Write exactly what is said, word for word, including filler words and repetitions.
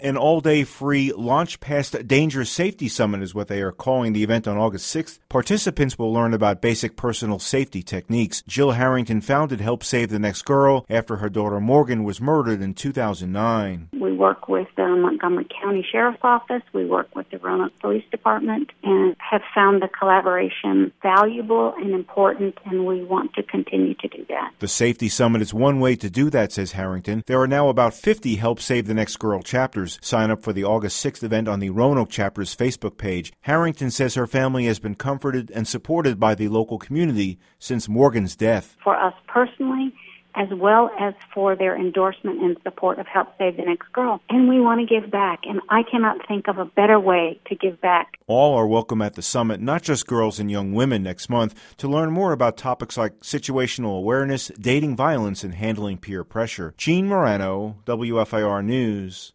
An all-day free Launch Past Danger Safety Summit is what they are calling the event on August sixth. Participants will learn about basic personal safety techniques. Jill Harrington founded Help Save the Next Girl after her daughter Morgan was murdered in two thousand nine. We work with the Montgomery County Sheriff's Office, we work with the Roanoke Police Department, and have found the collaboration valuable and important, and we want to continue to do that. The Safety Summit is one way to do that, says Harrington. There are now about fifty Help Save the Next Girl chapters. Sign up for the August sixth event on the Roanoke chapter's Facebook page. Harrington says her family has been comforted and supported by the local community since Morgan's death. For us personally, as well as for their endorsement and support of Help Save the Next Girl. And we want to give back, and I cannot think of a better way to give back. All are welcome at the summit, not just girls and young women, next month, to learn more about topics like situational awareness, dating violence, and handling peer pressure. Gene Morano, W F I R News.